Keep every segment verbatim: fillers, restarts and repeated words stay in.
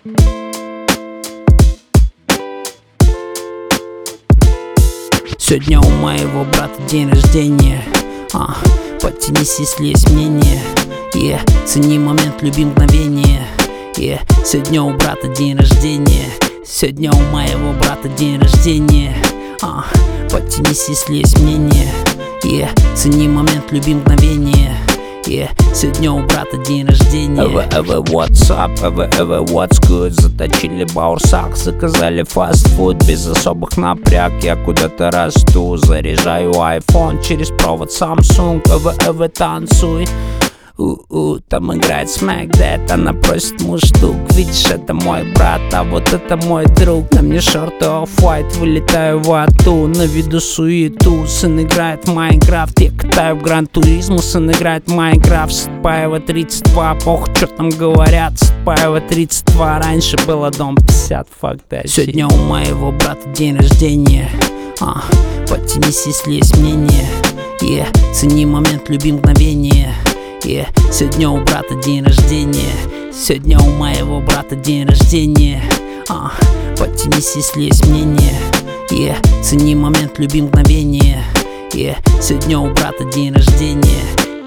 Сегодня у моего брата день рождения, а, подтянись, если есть мнение, yeah. Цени момент, люби мгновение, yeah. Сегодня у брата день рождения, сегодня у моего брата день рождения, а, подтянись, если есть мнение, yeah. Цени момент, люби мгновение, yeah. Сегодня у брата день рождения. Эве, эве, what's up, эве, эве, what's good. Заточили баурсак, заказали фастфуд. Без особых напряг я куда-то расту. Заряжаю iPhone через провод Samsung. Эве, эве, танцуй. У-у, там играет Smack That, она просит муштук. Видишь, это мой брат, а вот это мой друг. На мне шорты Off-White, вылетаю в ату. На виду суету, сын играет в Майнкрафт. Я катаю в Гран-туризму, сын играет в Майнкрафт. Сатпаева тридцать два, похуй, что там говорят. Сатпаева тридцать два, раньше было дом пятьдесят, fuck that shit. Сегодня у моего брата день рождения, а, подтянись, если есть мнение, yeah. Цени момент, люби мгновение, yeah. Сегодня у брата день рождения, сегодня у моего брата день рождения, а, подтянись, если есть мнение, yeah. Цени момент, люби мгновение, yeah. Сегодня у брата день рождения.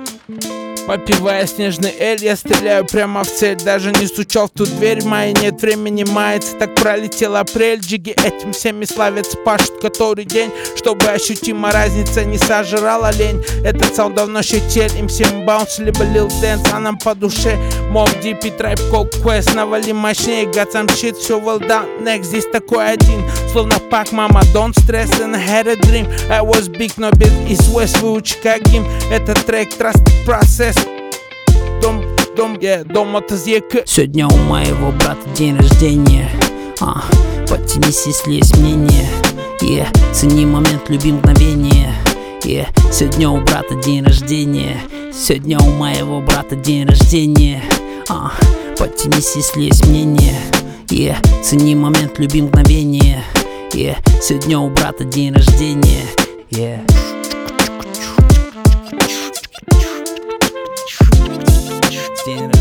Попивая снежный эль, я стреляю прямо в цель. Даже не стучал в ту дверь, моей нет времени мается. Так пролетел апрель, джиги этим всеми славятся. Пашут который день, чтобы ощутимо разница не сожрала лень. Этот саунд давно щетель, им всем баунс, либо лил дэнс, а нам по душе Моб Дип и Трайб Колд Квест. Навали мощнее, got some shit, все well done. Next, здесь такой один, словно пак, мама, don't stress and I had a dream. I was big, но без East West, выучи как гимн. Этот трек, trusted process. Дом, дом, yeah, дом от языка. Сегодня у моего брата день рождения, а, подтянись, если есть мнение, yeah. Цени момент, люби мгновение, yeah. Сегодня у брата день рождения, сегодня у моего брата день рождения, а, подтянись, если есть мнение, yeah. Цени момент, люби мгновение, yeah. Сегодня у брата день рождения, yeah. День